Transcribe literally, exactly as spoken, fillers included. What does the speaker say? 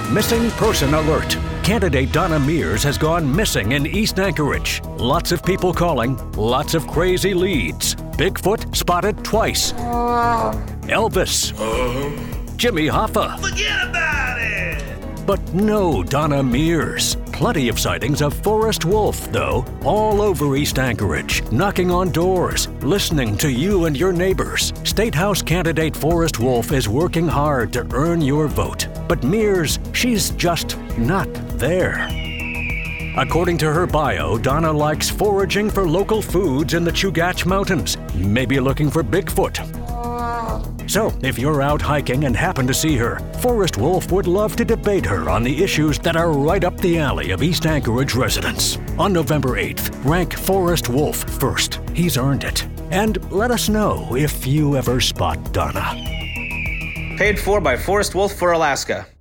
Missing Person Alert. Candidate Donna Mears has gone missing in East Anchorage. Lots of people calling, lots of crazy leads. Bigfoot spotted twice. Elvis. Jimmy Hoffa. Forget about it! But no Donna Mears. Plenty of sightings of Forest Wolf, though, all over East Anchorage, knocking on doors, listening to you and your neighbors. State House candidate Forest Wolf is working hard to earn your vote. But Mears, she's just not there. According to her bio, Donna likes foraging for local foods in the Chugach Mountains, maybe looking for Bigfoot. So, if you're out hiking and happen to see her, Forest Wolf would love to debate her on the issues that are right up the alley of East Anchorage residents. On November eighth, rank Forest Wolf first. He's earned it. And let us know if you ever spot Donna. Paid for by Forest Wolf for Alaska.